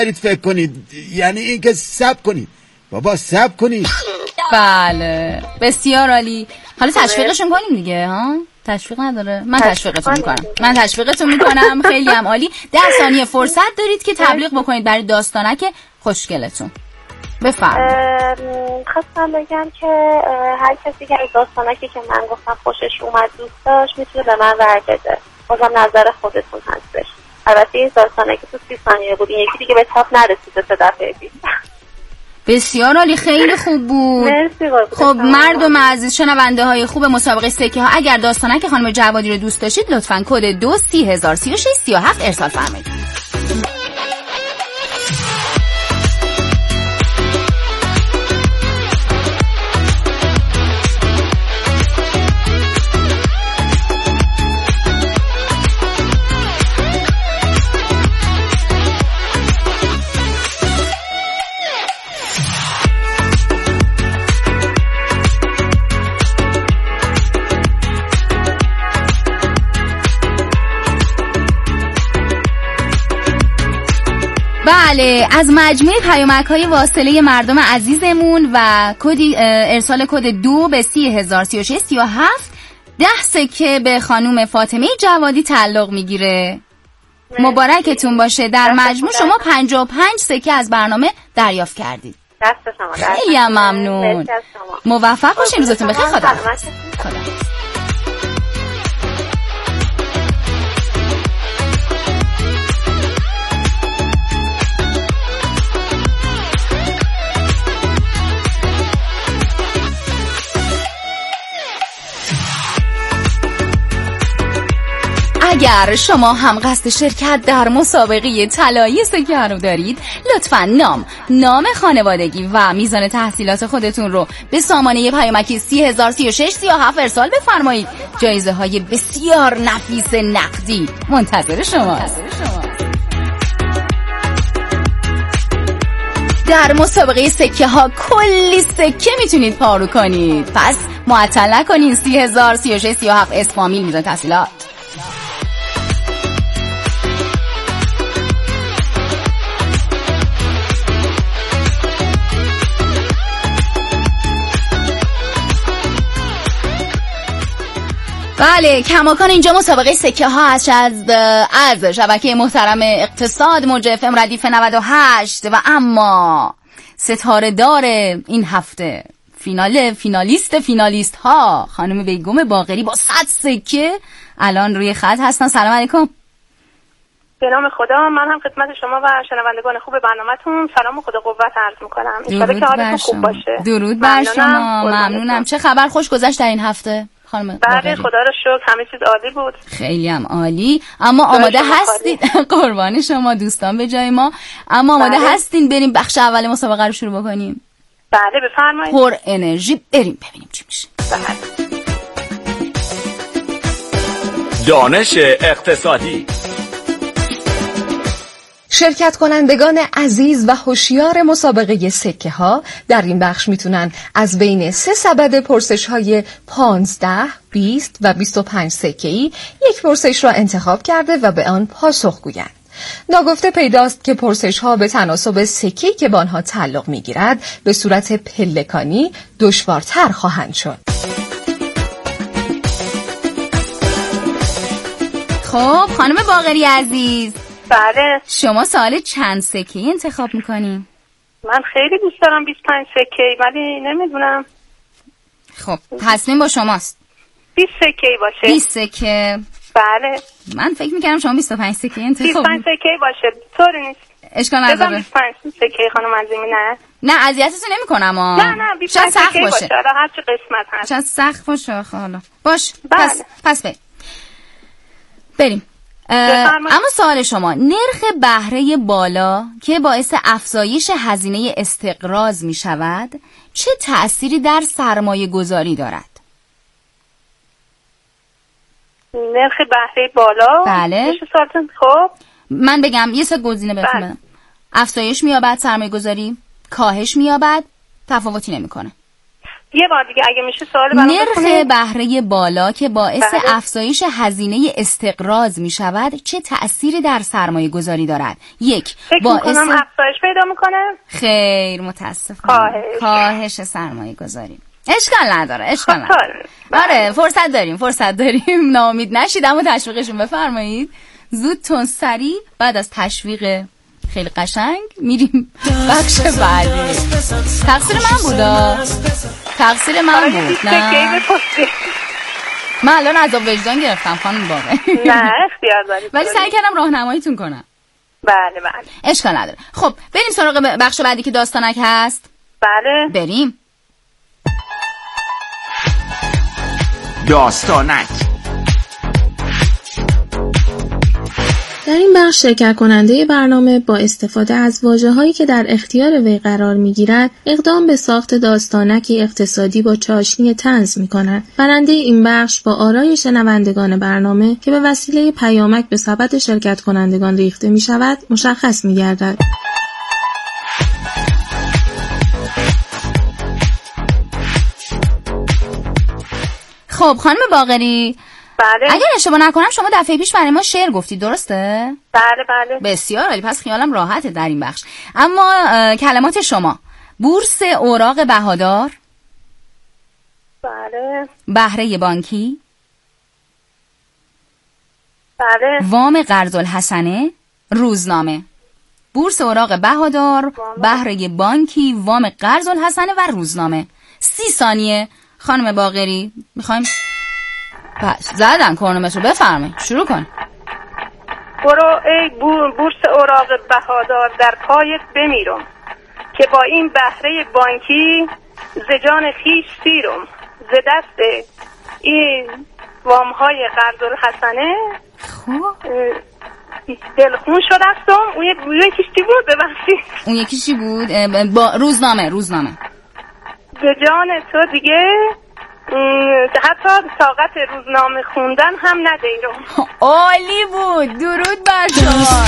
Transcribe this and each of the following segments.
فکر کنید، یعنی این که صبر کنید بابا، صبر کنید. بله بسیار عالی. حالا تشویقشون کنیم دیگه ها؟ تشویق نداره؟ من تشویقتون میکنم. خیلی هم عالی. 10 ثانیه فرصت دارید که تبلیغ بکنید برای داستانک خوشگلتون. بفرمایید. خواستم بگم که هر کسی که از داستانکی که من گفتم خوشش اومد دوست داشت میتونه به من ور بده. بازم نظر خودتون هستش. البته این داستانکی تو 30 ثانیه بود، یکی دیگه به تاپ نرسیده 3 دفعه پیش. بسیار عالی، خیلی خوب بود. مرسی. خب مردم عزیز، شنونده های خوب مسابقه سکه ها، اگر داستانک خانم جوادی رو دوست داشتید لطفاً کد 2303637 ارسال فرمایید. بله، از مجموعه پیامک‌های واصله مردم عزیزمون و ارسال کد 2303637 10 سکه به خانم فاطمه جوادی تعلق میگیره. مبارکتون باشه. در مجموع شما 55 سکه از برنامه دریافت کردید. دست شما. خیلی ممنون. موفق باشین. روزتون بخیر. خدا. اگر شما هم قصد شرکت در مسابقه طلایی سکه رو دارید، لطفاً نام خانوادگی و میزان تحصیلات خودتون رو به سامانه پیامکی 3003637 ارسال بفرمایید. جایزه های بسیار نفیس نقدی منتظر شماست. در مسابقه سکه ها کلی سکه میتونید پارو کنید، پس معطل نکنین. 3003637 اسفامیل میزان تحصیلات. بله، کماکان اینجا مسابقه سکه ها از شبکه محترم اقتصاد موج FM ردیف 98 و اما ستاره دار این هفته فینالیست ها خانم بیگم باقری با 100 سکه الان روی خط هستن. سلام علیکم. به نام خدا، من هم خدمت شما و شنوندگان خوب برنامه‌تون سلام و خدا قوت عرض می‌کنم. انشالله که حالتون خوب باشه. درود بر شما. ممنونم. چه خبر؟ خوش گذشت در این هفته خانم؟ بله خدا رو شکر همه چیز عالی بود. خیلی هم عالی. اما آماده هستید؟ قربان شما دوستان به جای ما. اما آماده هستین بریم بخش اول مسابقه رو شروع بکنیم؟ بله بفرمایید. پر انرژی بریم ببینیم چی میشه. بله. دانش اقتصادی. شرکت کنندگان عزیز و هوشیار مسابقه سکه ها در این بخش میتونن از بین 3 سبد پرسش های 15، 20 و 25 سکه‌ای یک پرسش را انتخاب کرده و به آن پاسخ گویند. ناگفته پیداست که پرسش ها به تناسب سکه‌ای که به آنها تعلق میگیرد به صورت پلکانی دشوارتر خواهند شد. خب خانم باقری عزیز، بله. شما سوال چند سکه‌ای انتخاب میکنیم؟ من خیلی دوست دارم 25 سکه‌ای ولی نمیدونم. خب تصمیم با شماست. 20 سکه‌ای باشه. 20 سکه. بله. من فکر میکردم شما 25 سکه‌ای انتخاب 25 سکه‌ای باشه. طوری نیست. اشکال نداره. 25 سکه‌ای خانم عزیزی. نه اذیتتون نمیکنم نه 25 سکه‌ای باشه. حالا هر چه قسمت هست. شاید سخت باشه حالا. باش. بله. پس بریم. اما سوال شما، نرخ بهره بالا که باعث افزایش هزینه استقراض می شود چه تأثیری در سرمایه گذاری دارد؟ نرخ بهره بالا؟ بله. خب من بگم یه سه گزینه بهتون بدم. افزایش می‌یابد سرمایه گذاری، کاهش می‌یابد، تفاوتی نمی‌کنه. یه بار دیگه اگه میشه سوال برام بکنید. نرخ بهره بالا که باعث افزایش هزینه استقراض می شود چه تأثیری در سرمایه گذاری دارد؟ یک، باعث افزایش پیدا میکنه. خیر، متاسفم. کاهش سرمایه گذاری. اشکال نداره. آره، فرصت داریم. ناامید نشید، اما تشویقشون بفرمایید. زود تون سریع بعد از تشویق خیلی قشنگ میریم بخش بعدی. تقصیر من بود نه؟ من الان عذاب وجدان گرفتم خانم باقر. نه اختیار دارید، ولی سعی کردم راهنماییتون کنم. بله اشکال نداره. خب بریم سراغ بخش بعدی که داستانک هست. بله بریم. داستانک. در این بخش شرکت کننده برنامه با استفاده از واژه‌هایی که در اختیار وی قرار می‌گیرد اقدام به ساخت داستانکی اقتصادی با چاشنی طنز می‌کند. برنده این بخش با آرای شنوندگان برنامه که به وسیله پیامک به سبد شرکت کنندگان ریخته می‌شود مشخص می‌گردد. خب خانم باقری، بله. اگر اشتباه نکنم شما دفعه پیش برای ما شعر گفتی، درسته؟ بله. بسیار عالی، پس خیالم راحته در این بخش. اما کلمات شما: بورس اوراق بهادار، بله. بهره بانکی، بله. وام قرض الحسنه، روزنامه. بورس اوراق بهادار، بهره بانکی، وام قرض الحسنه و روزنامه. 30 ثانیه خانم باقری، میخوایم زدن کرنومتر رو، بفرمایید شروع کن. برو ای بورس اوراق بهادار در پایت بمیرم، که با این بهره بانکی ز جان خویش سیرم، ز دست این وامهای قرض الحسنه خب دلخون شدستم. اون یکیش چی بود ببخشید؟ اون یکیش چی بود؟ با روزنامه. به جان تو دیگه حتی طاقت روزنامه خوندن هم ندیرم. عالی بود، درود بر شما.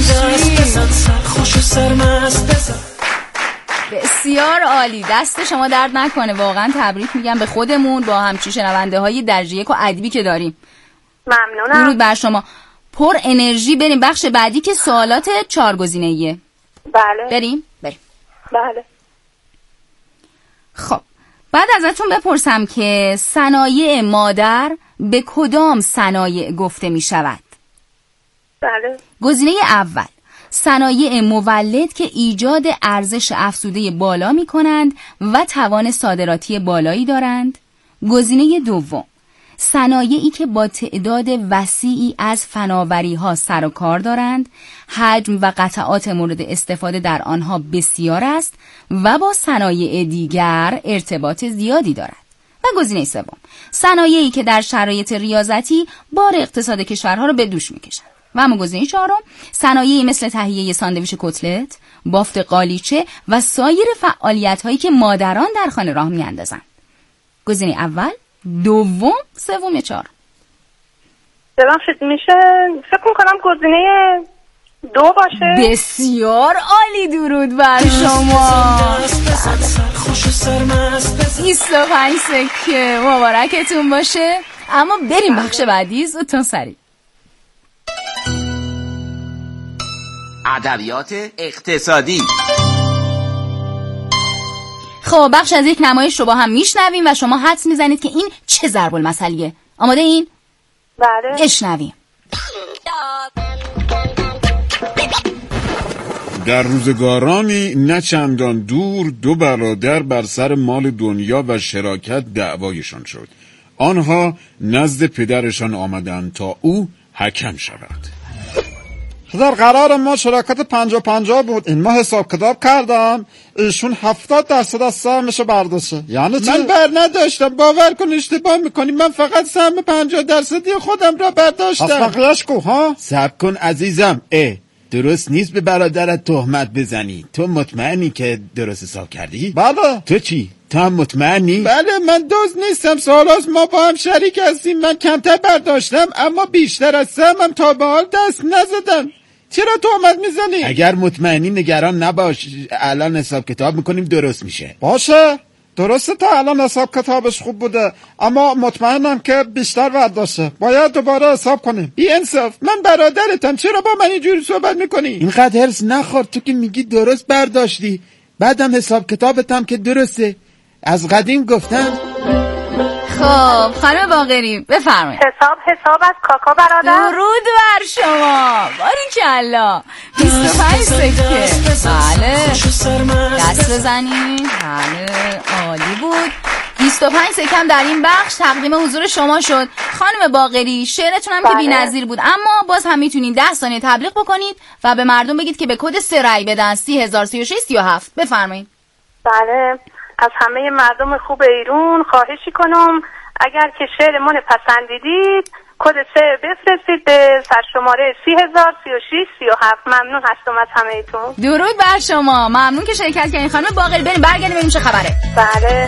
بسیار عالی، دست شما درد نکنه، واقعا تبریک میگم به خودمون با همچین شنونده های درجه یک و ادبی که داریم. ممنونم. درود بر شما. پر انرژی بریم بخش بعدی که سوالات 4 گزینه‌ایه. بله. بریم. بله. خب بعد ازتون بپرسم که صنایع مادر به کدام صنایع گفته می شود؟ بله. گزینه اول: صنایع مولد که ایجاد ارزش افزوده بالا می کنند و توان صادراتی بالایی دارند. گزینه دوم: صنایعی که با تعداد وسیعی از فناوری ها سر و کار دارند، حجم و قطعات مورد استفاده در آنها بسیار است و با صنایع دیگر ارتباط زیادی دارد. و گزینه سوم: صنایعی که در شرایط ریاضتی بار اقتصاد کشورها را به دوش می‌کشند. و اما گزینه چهارم: صنایعی مثل تهیه ساندویچ کتلت، بافت قالیچه و سایر فعالیت‌هایی که مادران در خانه راه می‌اندازند. گزینه اول، دوم، سوم یا چهارم؟ ببخشید میشه فکر می‌کنم گزینه 2 باشه. بسیار عالی، درود بر شما. 25 سکه مبارکتون باشه. اما بریم بخش بعدی، زودتون سریع. ادبیات اقتصادی. خب بخش از یک نمایش رو با هم میشنویم و شما حدس میزنید که این چه ضرب المثلیه. آماده این؟ بله. بشنویم. در روزگارانی نه چندان دور 2 برادر بر سر مال دنیا و شراکت دعوایشان شد. آنها نزد پدرشان آمدند تا او حکم شود. پدر قرار ما شراکت 50-50 بود، این ما حساب کتاب کردم، ایشون 70% از سهمشو برداشته. یعنی چی؟ من بر نداشتم، باور کن اشتباه میکنی، من فقط سهم 50% خودم را برداشتم. پس بقیه‌اش کو ها؟ صبر کن عزیزم، درست نیست به برادرت تهمت بزنی. تو مطمئنی که درست حساب کردی؟ بله. تو چی؟ تو هم مطمئنی؟ بله من دزد نیستم، سالاست ما با هم شریک هستیم. من کمتر برداشتم اما بیشتر از سهمم تا به حال دست نزدم. چرا تهمت میزنی؟ اگر مطمئنی نگران نباش، الان حساب کتاب میکنیم درست میشه. باشه، درسته تا الان حساب کتابش خوب بوده، اما مطمئنم که بیشتر برداشته. باید دوباره حساب کنیم. بی انصاف، من برادرتم، چرا با من اینجوری صحبت میکنی؟ اینقدر هرس نخور، تو که میگی درست برداشتی، بعدم حساب کتابتم که درسته، از قدیم گفتم. خب خانم باقری بفرمایید. حساب از کاکا برادر. درود بر شما، باریکلا. 25 سکه. بله، دست بزنید. بله، عالی بود. 25 سکم در این بخش تقدیم حضور شما شد. خانم باقری، شعرتون هم که بی‌نظیر بود، اما باز هم میتونید 10 ثانیه تبلیغ بکنید و به مردم بگید که به کد 3 رای بدن. 3003637. بفرمایید. بله، از همه مردم خوب ایران خواهشی کنم اگر که شعر من پسندیدید کد 3 بفرستید به سرشماره 3003637. ممنون هستم از همه ایتون. درود بر شما، ممنون که شرکت کردین. خانم باقری بریم برگردیم ببینیم چه خبره. بله.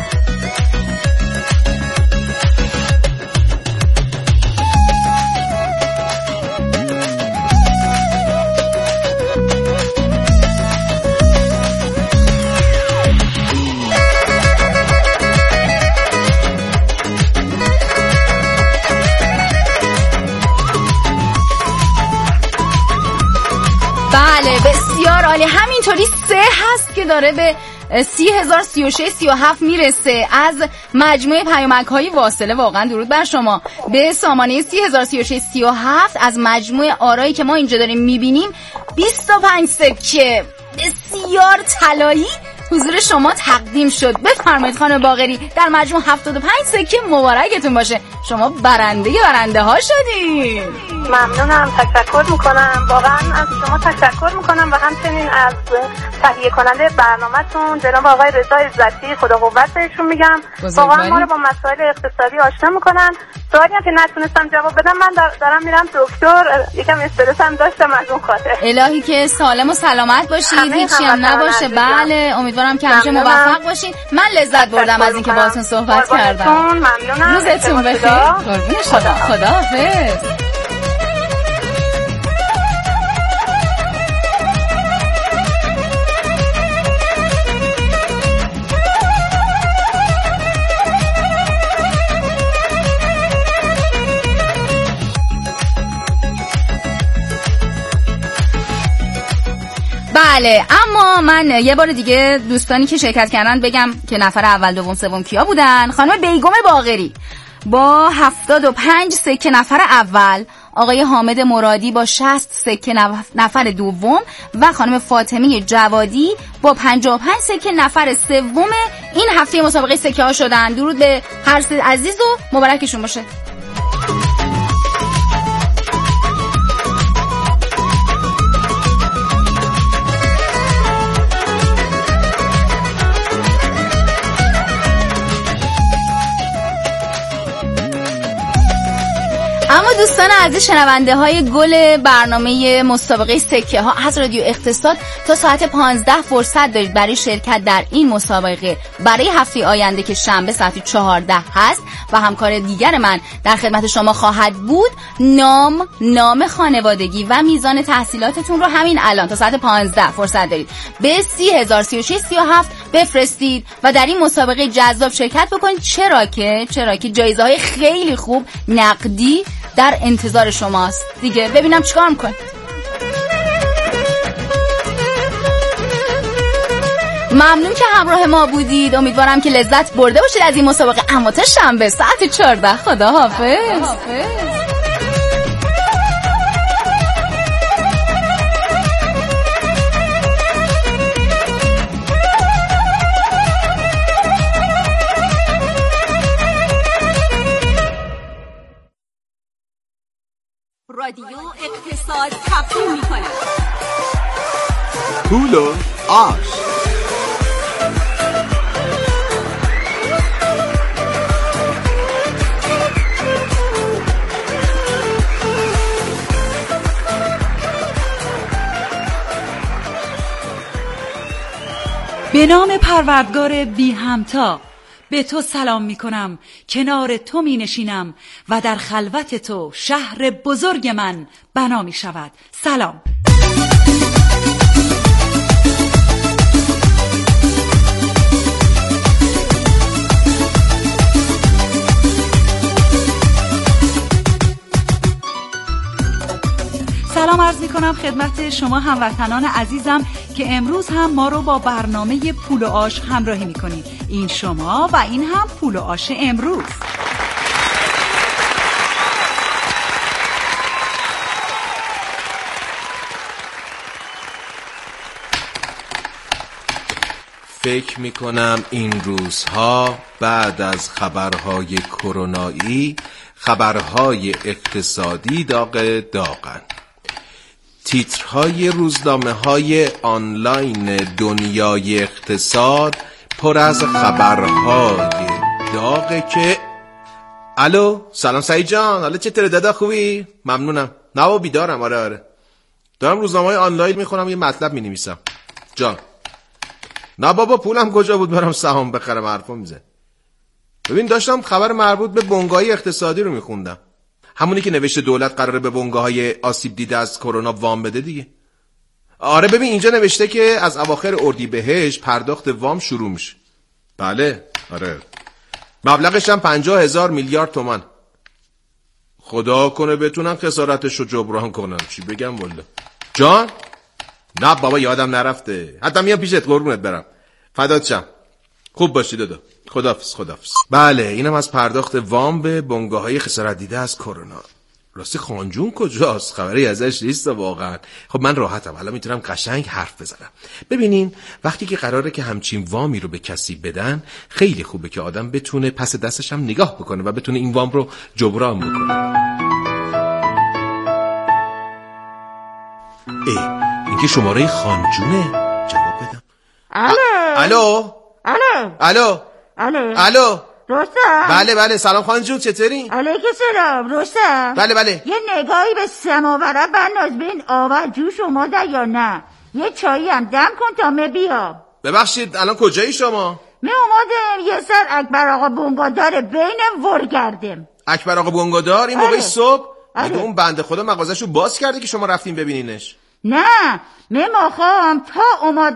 بله بسیار عالی. همینطوری 3 هست که داره به 3003637 میرسه از مجموعه پیامک‌های واصله. واقعا درود بر شما. به سامانه 3003637 از مجموعه آرایی که ما اینجا داریم میبینیم 25 سکه بسیار طلایی حضور شما تقدیم شد. بفرمایید خانم باقری، در مجموع 75 سکه مبارکتون باشه. شما برنده ها شدین. ممنونم، تشکر میکنم، واقعا از شما تشکر میکنم و همچنین از تهیه کننده برنامه‌تون جناب آقای رضا عزتی، خدا قوت بهشون میگم. واقعا ما رو با مسائل اقتصادی آشنا میکنن. سوالی هم که نتونستم جواب بدم، من دارم میرم دکتر، یکم استرس هم داشتم از اون خاطر. الهی که سالم و سلامت باشید، هیچی هم نباشه. بله، امیدوارم که همیشه موفق باشین. من لذت بردم از اینکه باهاتون صحبت کردم. ممنونم. روزتون بخیر. قربون شما. خداحافظ. بله، اما من یه بار دیگه دوستانی که شرکت کردن بگم که نفر اول دوم سوم کیا بودن. خانم بیگم باقری با 75 سکه نفر اول، آقای حامد مرادی با 60 سکه نفر دوم و خانم فاطمه جوادی با 55 سکه نفر سوم این هفته مسابقه سکه ها شدن. درود به هر سه عزیز و مبارکشون باشه. اما دوستان عزیز، شنونده های گل برنامه مسابقه سکه ها از رادیو اقتصاد، تا ساعت 15 فرصت دارید برای شرکت در این مسابقه برای هفته آینده که شنبه ساعت 14 هست و همکار دیگر من در خدمت شما خواهد بود. نام خانوادگی و میزان تحصیلاتتون رو همین الان تا ساعت 15 فرصت دارید به 3003637 بفرستید و در این مسابقه جذاب شرکت بکنید. چرا که جایزه های خیلی خوب نقدی در انتظار شماست دیگه. ببینم چیکار میکنید. ممنون که همراه ما بودید. امیدوارم که لذت برده باشید از این مسابقه. اما تا شنبه ساعت 14 خداحافظ. رادیو اقتصاد تقدیم می‌کند پول و آش. به نام پروردگار بی همتا به تو سلام می کنم، کنار تو می نشینم و در خلوت تو شهر بزرگ من بنا می شود. سلام. میکنم خدمت شما هموطنان عزیزم که امروز هم ما رو با برنامه پول و آش همراهی میکنید. این شما و این هم پول و آش امروز. فکر میکنم این روزها بعد از خبرهای کرونایی خبرهای اقتصادی داغن. تیترهای روزنامه‌های آنلاین دنیای اقتصاد پر از خبرهای داغه که الو سلام سعید جان، حالا چطوره دادا؟ خوبی؟ ممنونم. نه بیدارم. آره دارم روزنامه‌های آنلاین میخونم، یه مطلب مینویسم. جان نه بابا پولم کجا بود برام سهام بخرم؟ حرفا میزن. ببین داشتم خبر مربوط به بنگاهی اقتصادی رو میخوندم، همونی که نوشته دولت قراره به بنگاه‌های آسیب دیده از کرونا وام بده دیگه. آره ببین اینجا نوشته که از اواخر اردیبهشت پرداخت وام شروع میشه. بله آره، مبلغش هم 50,000 میلیارد تومان. خدا کنه بتونم خسارتش رو جبران کنم. چی بگم والا جان؟ نه بابا یادم نرفته، حتی میام پیشت قربونت برم. فدات شم، خوب باشی دادا. خداحافظ. بله اینم از پرداخت وام به بنگاه‌های خسارت دیده از کرونا. راستی خانجون کجاست؟ خبری ازش نیست واقعا. خب من راحتم، حالا میتونم قشنگ حرف بزنم. ببینین وقتی که قراره که همچین وامی رو به کسی بدن، خیلی خوبه که آدم بتونه پس دستش هم نگاه بکنه و بتونه این وام رو جبران بکنه. این که شماره خانجونه، جواب بدم. الو رستم. بله سلام خانجون، چطوری؟ علیکم سلام رستم. بله یه نگاهی به سماوره بنداز ببین آب جوش اومده یا نه. یه چایی هم دم کن تا من بیام. ببخشید الان کجایی شما؟ من اومدم یه سر اکبر آقا بنگادار بینم ورگردم. اکبر آقا بنگادار این موقع صبح؟ مگه اون بنده خدا مغازشو باز کرده که شما رفتین ببینینش؟ نه من ماخوام تا اومد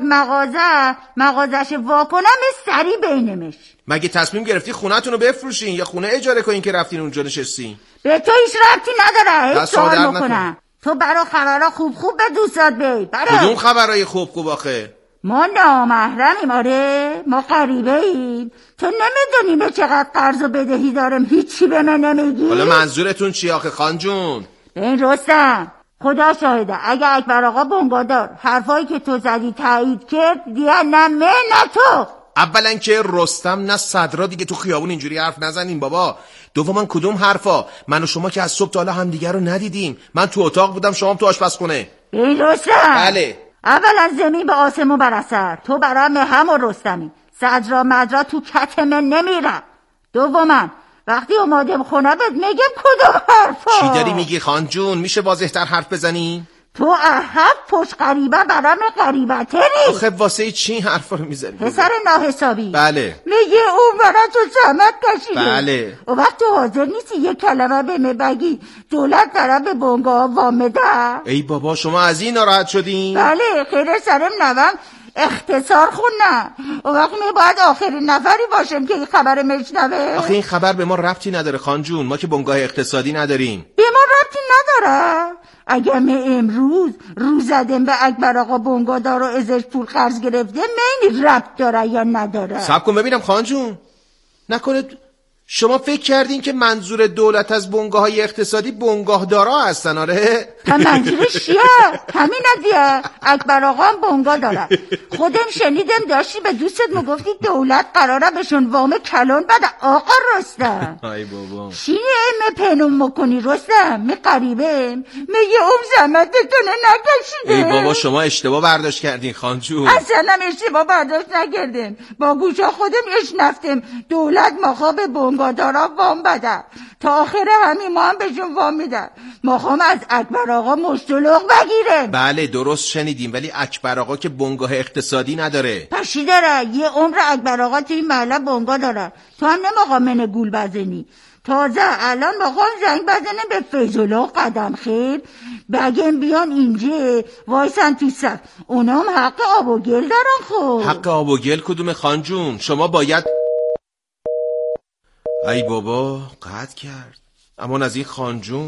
مغازش واکنم سری بینمش. مگه تصمیم گرفتی خونه‌تون رو بفروشین یا خونه اجاره کنین که رفتین اونجا نشستین؟ به تو هیچ ربطی نداره. هیچ سوال میکنم. تو برا خبرها خوب به دوستات بی. کدوم خبرهای خوب آخه؟ ما نامحرمیم. آره ما غریبه ایم. تو نمیدونی به چقدر قرض و بدهی دارم هیچی به من نمیگی؟ حالا منظورتون چی آخه خانجون؟ این رستم خدا شاهده اگه اکبر آقا بنگادار حرفایی که تو زدی تایید کرد دیگه نه من نه تو. اولا که رستم نه صدرا دیگه تو خیابون اینجوری حرف نزنین بابا. دوما کدوم حرفا؟ من و شما که از صبح تا حالا همدیگه رو ندیدیم. من تو اتاق بودم شما تو آشپزخونه. این رستم بله اولا زمین به آسمون برسر. تو برام همون رستمی. صدرا مدرا تو کت من نمیرم. دوما وقتی اومدم خونه بهت میگم کدوم حرفا؟ چی داری میگی خانجون؟ میشه واضح‌تر حرف بزنی؟ تو احب پشت غریبه برام غریبه تری. آخه واسه چی حرفا رو میزنی؟ پسر ناحسابی. بله میگه اون برا تو زحمت کشیده. بله و وقت تو حاضر نیستی یه کلمه به من بگی دولت داره به بنگاه وام بده؟ ای بابا شما از این ناراحت شدین؟ بله خیر سرم نوام اختصار خوندم. و وقت می باید آخرین نفری باشم که این خبر مشنوه. آخه این خبر به ما ربطی نداره خانجون. ما که بنگاه اقتصادی نداریم. به ما ربطی نداره؟ اگر من امروز رو زدم به اکبر آقا بنگادار و ازش پول قرض گرفته من ربط داره یا نداره؟ صبر کن ببینم خانجون. نکنه شما فکر کردین که منظور دولت از بنگاه‌های اقتصادی بنگاهدارا هستن؟ آره منظورش چیه؟ همین دیگه. اکبر آقا هم بنگاه داره. خودم شنیدم داشتی به دوستت میگفتی دولت قراره بهشون وام کلان بده. آقا رستم ای بابا چیه پنوم میکنی رستم؟ می قریبه میگه اون زحمتتونه نکشیده. ای بابا شما اشتباه برداشت کردین خانجون. اصلا اشتباه برداشت نکردم. با گوشا خودم اشنفتم دولت مخواب بنگادارا وام بده. تا آخر همین ما هم بهشون وام میدن. مخوام از اکبر آقا مشتلق بگیره. بله درست شنیدیم، ولی اکبر آقا که بنگاه اقتصادی نداره. پشی داره. یه عمر اکبر آقا توی محله بنگاه داره. تو هم نمیخوام من گول بزنی. تازه الان میخوام زنگ بزنم به فیض‌الله قدم خیر بگم بیان اینجا وایسن تو صف. اونا هم حق آب و گل دارن. خب حق آب و گل کدوم خانجون؟ شما باید ای بابا قطع کرد. امان از این خانجون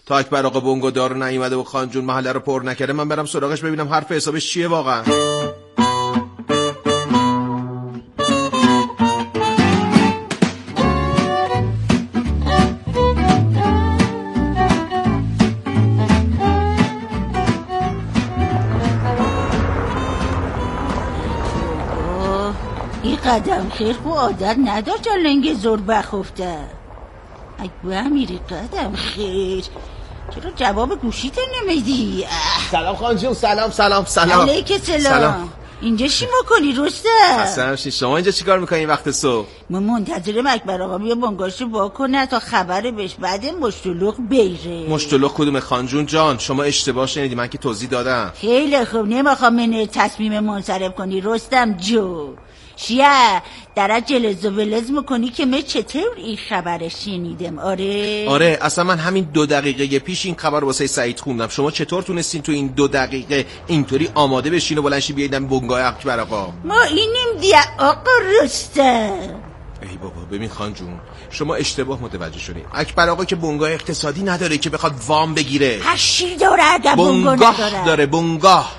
تا اکبر آقا بونگو دار نیومده و خان جون محله رو پر نکرده من برم سراغش ببینم حرف حسابش چیه واقعا. قدم خیر خو عادت نداشت لنگ زور بخفته. اگه میری قدم خیر چرا جواب گوشیت نمیدی؟ سلام خان جون. سلام علیک سلام. اینجا چی میکنی رسته؟ اصلا شما اینجا چیکار میکنی این وقت صبح؟ ما منتظرم اکبر آقا بیا بانگاشو واکنه تا خبر بهش بعد مشتلق بیره. مشتلق کدوم خان جون جان؟ شما اشتباه شنیدی، من که توضیح دادم. خیلی خوب نمیخوام من تصمیم منصرف کنی رستم جو. شیعه درت جلز و ولز میکنی که من چطور این خبر شنیدم؟ آره اصلا من همین 2 دقیقه پیش این خبر واسه سعید خوندم. شما چطور تونستین تو این 2 دقیقه اینطوری آماده بشین و بلنشی بیایدم بنگاه اکبر آقا؟ ما اینیم دیگه آقا رستم. ای بابا ببین خان جون شما اشتباه متوجه شدین. اکبر آقا که بنگاه اقتصادی نداره که بخواد وام بگیره. هشی داره اگه بنگاه داره. بنگاه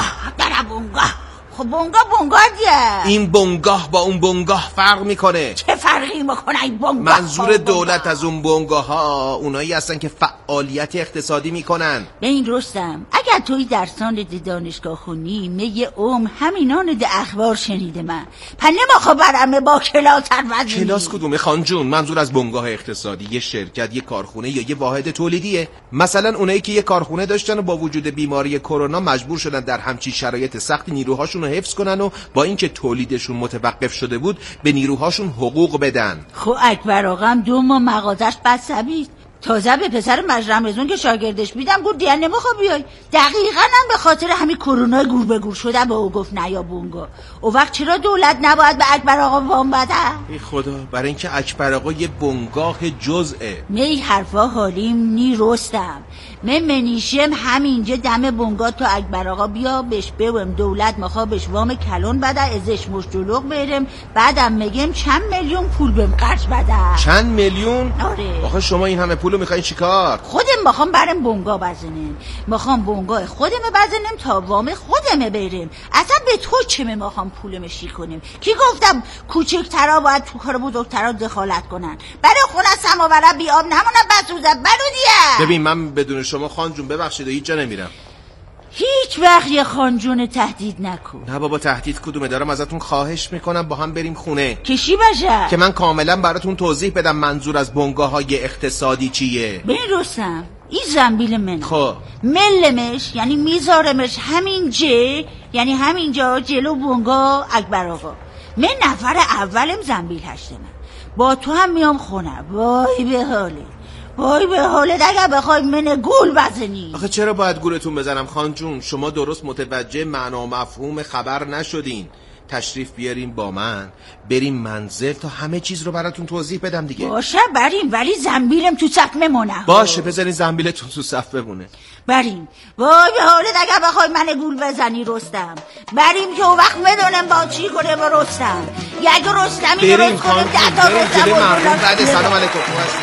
خب بنگاه دیه. این بنگاه با اون بنگاه فرق میکنه. چه فرقی میکنه این بنگاه؟ منظور دولت از اون بنگاه ها اونایی هستن که فعالیت اقتصادی میکنن. به این رستم اگر توی درسان دانشگاه خونی میگه همینان ده اخبار شنیده من پنه ما خبرمه با کلاس وزنی. کلاس کدومه خان جون؟ منظور از بنگاه اقتصادی یه شرکت، یه کارخونه یا یه واحد تولیدیه. مثلا اونایی که یه کارخونه داشتن و با وجود بیماری کرونا مجبور شدن در همچین شرایط سختی نیروهاشون حفظ کنن و با اینکه تولیدشون متوقف شده بود به نیروهاشون حقوق بدن. خب اکبر آقا هم 2 ماه مغازش بسابید. تازه به پسر مجرمزون که شاگردش بیدم گفت دیگه نمیخواد بیای. دقیقاً هم به خاطر همین کرونا گور به گور شده به او گفت نیا بونگا. او وقت چرا دولت نباید به اکبر آقا وام بده؟ ای خدا، برای اینکه اکبر آقا یه بنگاه جزئه. می حرفا حالیم نی رستم. من منیشم همینجا دم بنگاه تو اکبر آقا بیا بهش بوم دولت میخواد بهش وام کلون بده ازش مشتلق برم بعدم میگم چند میلیون پول بهم قرض بده. چند میلیون؟ آره. آخه شما این همه پولو میخواین چیکار؟ خودم میخوام برم بنگاه بزنم. میخوام بنگاه خودم بزنم تا وام خودم برم. اصلا به تو چه میخوام پولم شی کنیم؟ کی گفتم کوچکترا باید تو کار بزرگترا دخالت کنن؟ برای خونه سماوره بی آب نمونه بسوزه برودیه. ببین من بدون شما خان جون ببخشید و هیچ جا نمیرم. هیچ وقت یه خان جون تهدید نکن. نه بابا تهدید کدومه، دارم ازتون خواهش میکنم با هم بریم خونه. کشی باشه که من کاملا براتون توضیح بدم منظور از بنگاه‌های اقتصادی چیه. ببین رستم این زنبیل منه. خب ملمش یعنی میذارمش یعنی همینجا جلو بنگاه اکبر آقا. من نفر اولم زنبیل هشتم با تو هم میام خونه. وای به حالت اگر بخوای من گول بزنی. آخه چرا باید گولتون بزنم خان جون؟ شما درست متوجه معنا و مفهوم خبر نشدین. تشریف بیارین با من بریم منزل تا همه چیز رو براتون توضیح بدم دیگه. باشه بریم ولی زنبیلم تو صف میمونه. باشه بذارین زنبیلتون تو صف بمونه. بریم. وای به حالت اگر بخوای من گول بزنی رستم. بریم که اون وقت میدونم با چی کنه با رستم. یک رستمی درست کنیم 10 تا رستم. بعد سلام علیکم.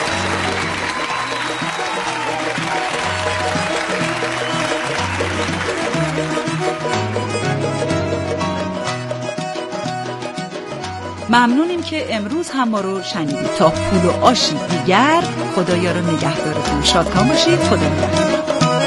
ممنونیم که امروز هم ما رو شنیدید. تا پول و آشی دیگر خدایا رو نگهدارتون. شادکام باشید. خدا نگهدار.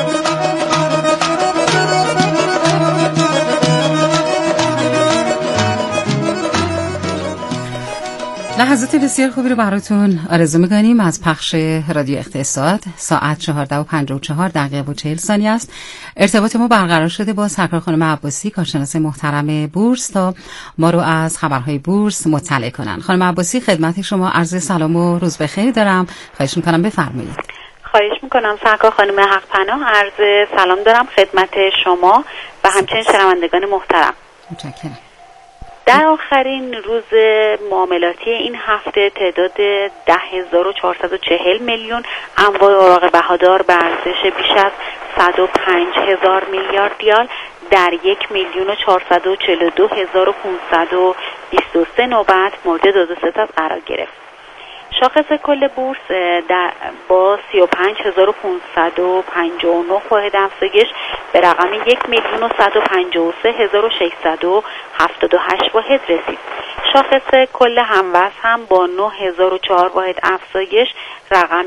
لحظات بسیار خوبی رو براتون آرزو می‌کنیم از پخش رادیو اقتصاد. ساعت 14:54 است. ارتباط ما برقرار شده با سرکار خانم عباسی کارشناس محترم بورس تا ما رو از خبرهای بورس مطلع کنن. خانم عباسی خدمت شما عرض سلام و روز بخیر دارم. خواهش می‌کنم بفرمایید. خواهش می‌کنم سرکار خانم حق پناه. عرض سلام دارم خدمت شما و همچنین شنوندگان محترم. متشکرم. در آخرین روز معاملاتی این هفته تعداد 10,440 میلیون انواع اوراق بهادار به ارزش بیش از 105,000 میلیارد ریال در 1,442,523 نوبت مورد داد و ستد قرار گرفت. شاخص کل بورس با 35559 واحد افزایش به رقم 1,153,678 واحد رسید. شاخص کل هموز هم با 9004 واحد افزایش رقم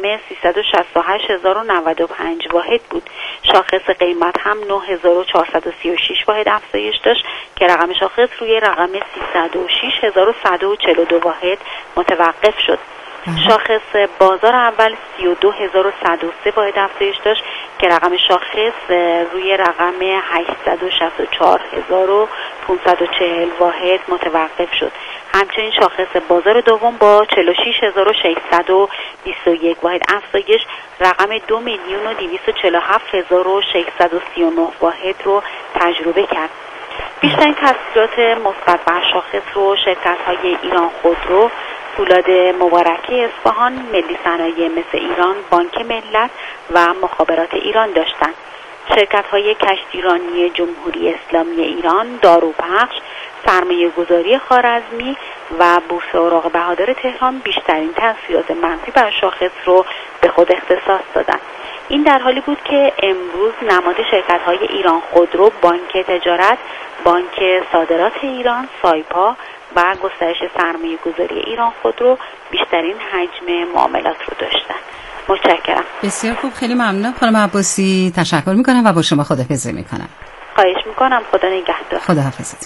368,095 واحد بود. شاخص قیمت هم 9436 واحد افزایش داشت که رقم شاخص روی رقم 306,142 واحد متوقف شد. شاخص بازار اول 32,103 واحد افزایش داشت که رقم شاخص روی رقم 864,540 واحد متوقف شد. همچنین شاخص بازار دوم با 46,621 واحد افزایش رقم 2,247,639 واحد رو تجربه کرد. بیشترین تاثیرات مثبت بر شاخص رو شرکت‌های ایران خودرو، فولاد مبارکه اصفهان، ملی صنایع مثل ایران، بانک ملت و مخابرات ایران داشتند. شرکت‌های کشتیرانی جمهوری اسلامی ایران، داروبخش، سرمایه‌گذاری خوارزمی و بورس اوراق بهادار تهران بیشترین تاثیرات منفی بر شاخص رو به خود اختصاص دادند. این در حالی بود که امروز نماد شرکت‌های ایران خودرو، بانک تجارت، بانک صادرات ایران، سایپا و گسترش سرمایه‌گذاری ایران خودرو بیشترین حجم معاملات رو داشتن. متشکرم. بسیار خوب، خیلی ممنونم خانم عباسی، تشکر میکنم و با شما خداحافظی میکنم. خواهش میکنم، خدا نگهدار. خداحافظتون.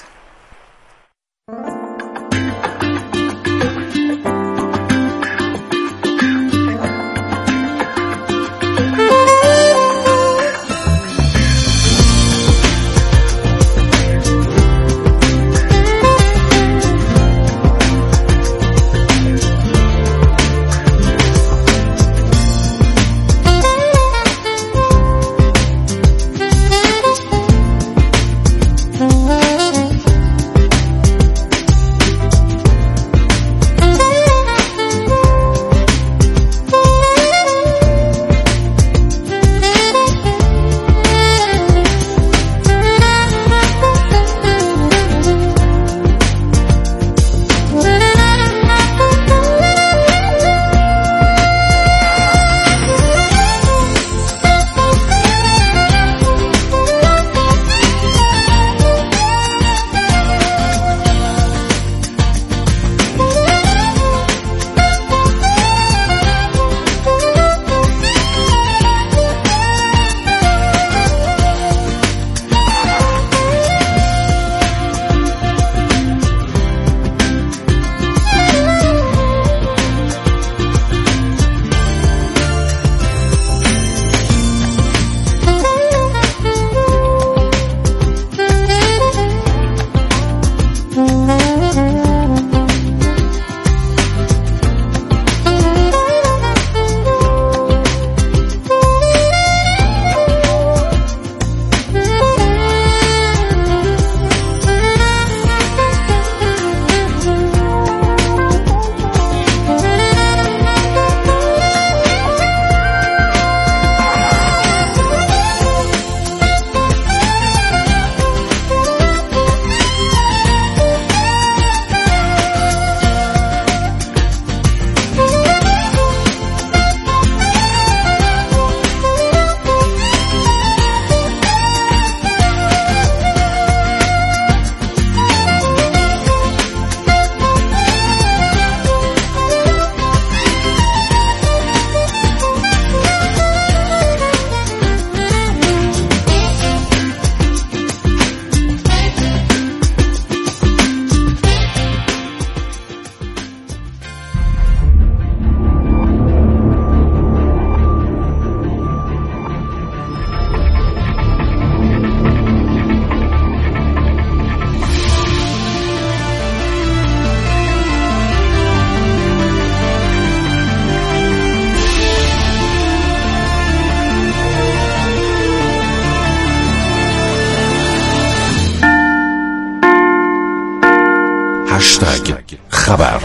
خبر.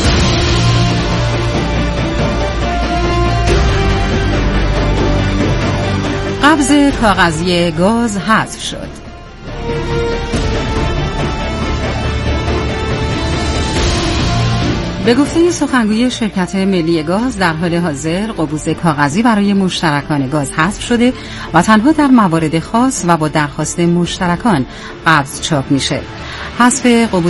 قبض کاغذی گاز حذف شد. به گفته سخنگوی شرکت ملی گاز، در حال حاضر قبوز کاغذی برای مشترکان گاز حذف شده و تنها در موارد خاص و با درخواست مشترکان قبض چاپ میشه. حذف قبوز